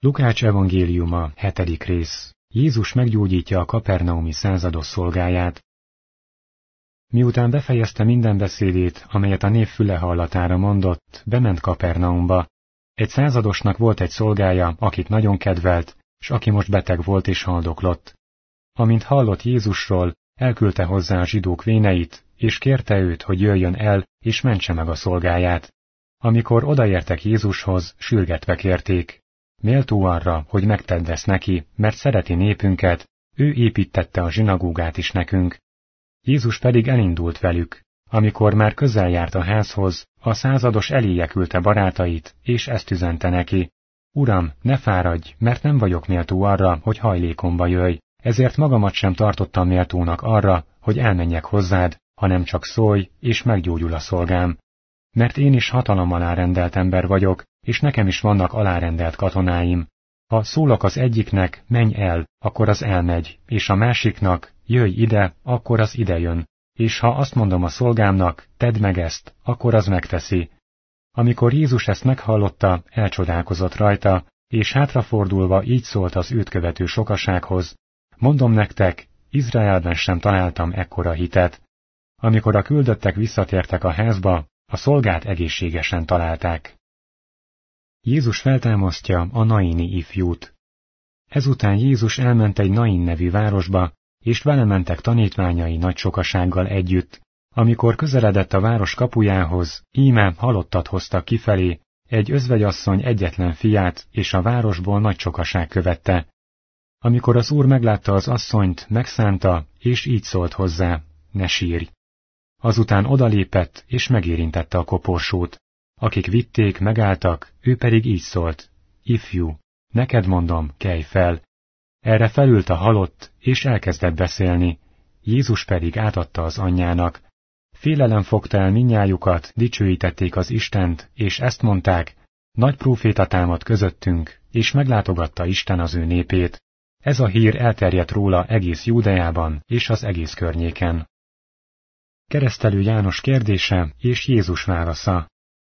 Lukács evangéliuma, 7. rész. Jézus meggyógyítja a kapernaumi százados szolgáját. Miután befejezte minden beszédét, amelyet a nép füle hallatára mondott, bement Kapernaumba. Egy századosnak volt egy szolgája, akit nagyon kedvelt, s aki most beteg volt és haldoklott. Amint hallott Jézusról, elküldte hozzá a zsidók véneit, és kérte őt, hogy jöjjön el, és mentse meg a szolgáját. Amikor odaértek Jézushoz, sürgetve kérték: méltó arra, hogy megtedd ezt neki, mert szereti népünket, ő építtette a zsinagógát is nekünk. Jézus pedig elindult velük. Amikor már közel járt a házhoz, a százados eléje küldte barátait, és ezt üzente neki: Uram, ne fáradj, mert nem vagyok méltó arra, hogy hajlékomba jöjj, ezért magamat sem tartottam méltónak arra, hogy elmenjek hozzád, hanem csak szólj, és meggyógyul a szolgám. Mert én is hatalom alá rendelt ember vagyok, és nekem is vannak alárendelt katonáim. Ha szólok az egyiknek, menj el, akkor az elmegy, és a másiknak, jöjj ide, akkor az idejön, és ha azt mondom a szolgámnak, tedd meg ezt, akkor az megteszi. Amikor Jézus ezt meghallotta, elcsodálkozott rajta, és hátrafordulva így szólt az őt követő sokasághoz: mondom nektek, Izraelben sem találtam ekkora hitet. Amikor a küldöttek visszatértek a házba, a szolgát egészségesen találták. Jézus feltámasztja a naini ifjút. Ezután Jézus elment egy Nain nevű városba, és vele mentek tanítványai nagy sokasággal együtt. Amikor közeledett a város kapujához, íme halottat hoztak kifelé, egy özvegyasszony egyetlen fiát, és a városból nagy sokaság követte. Amikor az Úr meglátta az asszonyt, megszánta, és így szólt hozzá: ne sírj! Azután odalépett, és megérintette a koporsót. Akik vitték, megálltak, ő pedig így szólt: ifjú, neked mondom, kelj fel! Erre felült a halott, és elkezdett beszélni. Jézus pedig átadta az anyjának. Félelem fogta el mindnyájukat, dicsőítették az Istent, és ezt mondták: nagy próféta támad közöttünk, és meglátogatta Isten az ő népét. Ez a hír elterjedt róla egész Júdeában és az egész környéken. Keresztelő János kérdése és Jézus válasza.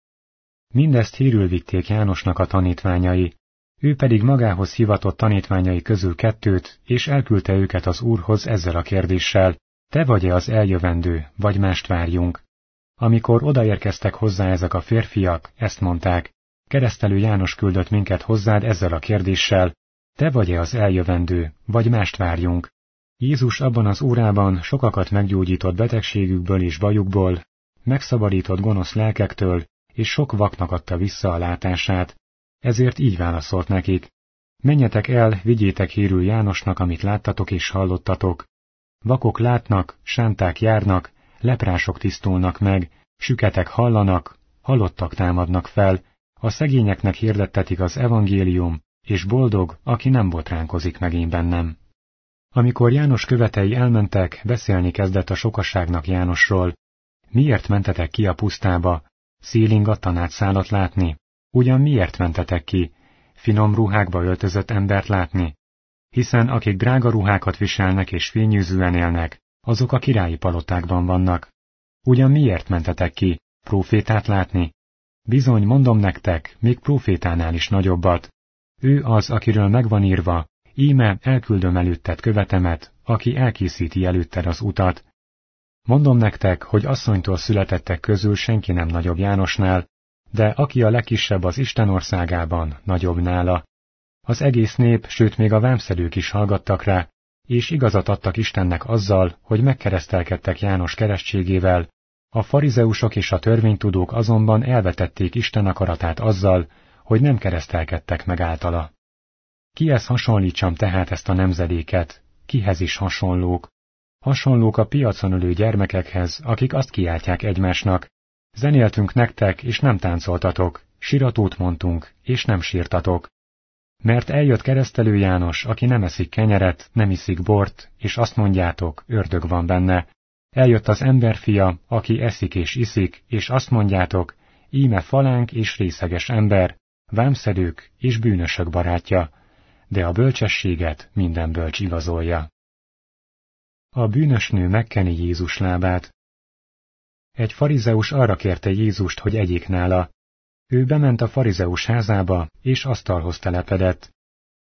Mindezt hírül vitték Jánosnak a tanítványai. Ő pedig magához hivatott tanítványai közül 2, és elküldte őket az Úrhoz ezzel a kérdéssel: te vagy-e az eljövendő, vagy mást várjunk? Amikor odaérkeztek hozzá ezek a férfiak, ezt mondták: Keresztelő János küldött minket hozzád ezzel a kérdéssel: te vagy-e az eljövendő, vagy mást várjunk? Jézus abban az órában sokakat meggyógyított betegségükből és bajukból, megszabadított gonosz lelkektől, és sok vaknak adta vissza a látását. Ezért így válaszolt nekik: menjetek el, vigyétek hírül Jánosnak, amit láttatok és hallottatok. Vakok látnak, sánták járnak, leprások tisztulnak meg, süketek hallanak, halottak támadnak fel, a szegényeknek hirdettetik az evangélium, és boldog, aki nem botránkozik meg én bennem. Amikor János követei elmentek, beszélni kezdett a sokaságnak Jánosról: miért mentetek ki a pusztába, szélingattan átszálat látni? Ugyan miért mentetek ki, finom ruhákba öltözött embert látni? Hiszen akik drága ruhákat viselnek és fényűzően élnek, azok a királyi palotákban vannak. Ugyan miért mentetek ki, prófétát látni? Bizony, mondom nektek, még prófétánál is nagyobbat. Ő az, akiről megvan írva: íme elküldöm előtted követemet, aki elkészíti előtted az utat. Mondom nektek, hogy asszonytól születettek közül senki nem nagyobb Jánosnál, de aki a legkisebb az Isten országában, nagyobb nála. Az egész nép, sőt még a vámszedők is hallgattak rá, és igazat adtak Istennek azzal, hogy megkeresztelkedtek János keresztségével. A farizeusok és a törvénytudók azonban elvetették Isten akaratát azzal, hogy nem keresztelkedtek meg általa. Kihez hasonlítsam tehát ezt a nemzedéket? Kihez is hasonlók? Hasonlók a piacon ülő gyermekekhez, akik azt kiáltják egymásnak: zenéltünk nektek, és nem táncoltatok, siratót mondtunk, és nem sírtatok. Mert eljött Keresztelő János, aki nem eszik kenyeret, nem iszik bort, és azt mondjátok, ördög van benne. Eljött az emberfia, aki eszik és iszik, és azt mondjátok, íme falánk és részeges ember, vámszedők és bűnösök barátja, de a bölcsességet minden bölcs igazolja. A bűnös nő megkeni Jézus lábát. Egy farizeus arra kérte Jézust, hogy egyék nála. Ő bement a farizeus házába, és asztalhoz telepedett.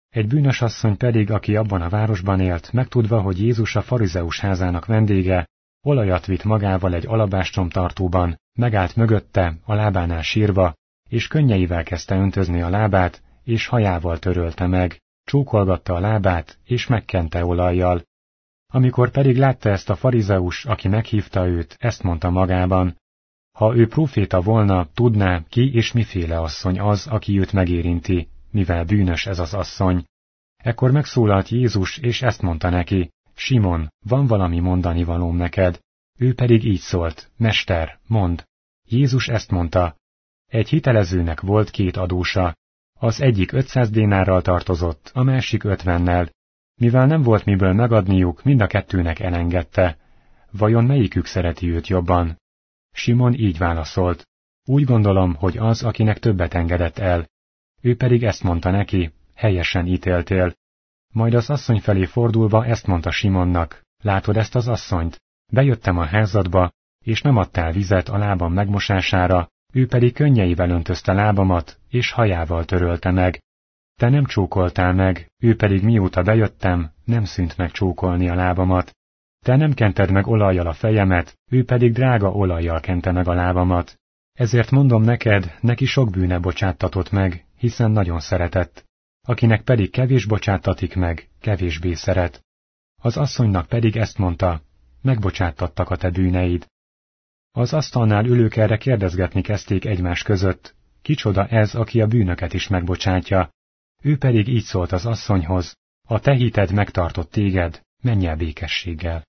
Egy bűnös asszony pedig, aki abban a városban élt, megtudva, hogy Jézus a farizeus házának vendége, olajat vitt magával egy alabástromtartóban, megállt mögötte, a lábánál sírva, és könnyeivel kezdte öntözni a lábát, és hajával törölte meg, csókolgatta a lábát, és megkente olajjal. Amikor pedig látta ezt a farizeus, aki meghívta őt, ezt mondta magában: ha ő próféta volna, tudná, ki és miféle asszony az, aki őt megérinti, mivel bűnös ez az asszony. Ekkor megszólalt Jézus, és ezt mondta neki: Simon, van valami mondani valóm neked. Ő pedig így szólt: Mester, mondd. Jézus ezt mondta: egy hitelezőnek volt 2 adósa. Az egyik 500 dénárral tartozott, a másik 50-nel. Mivel nem volt miből megadniuk, mind a kettőnek elengedte. Vajon melyikük szereti őt jobban? Simon így válaszolt: úgy gondolom, hogy az, akinek többet engedett el. Ő pedig ezt mondta neki: helyesen ítéltél. Majd az asszony felé fordulva ezt mondta Simonnak: látod ezt az asszonyt? Bejöttem a házadba, és nem adtál vizet a lábam megmosására, ő pedig könnyeivel öntözte lábamat, és hajával törölte meg. Te nem csókoltál meg, ő pedig mióta bejöttem, nem szűnt meg csókolni a lábamat. Te nem kented meg olajjal a fejemet, ő pedig drága olajjal kente meg a lábamat. Ezért mondom neked, neki sok bűne bocsáttatott meg, hiszen nagyon szeretett. Akinek pedig kevés bocsáttatik meg, kevésbé szeret. Az asszonynak pedig ezt mondta: megbocsátattak a te bűneid. Az asztalnál ülők erre kérdezgetni kezdték egymás között: kicsoda ez, aki a bűnöket is megbocsátja? Ő pedig így szólt az asszonyhoz: a te hited megtartott téged, menj el békességgel.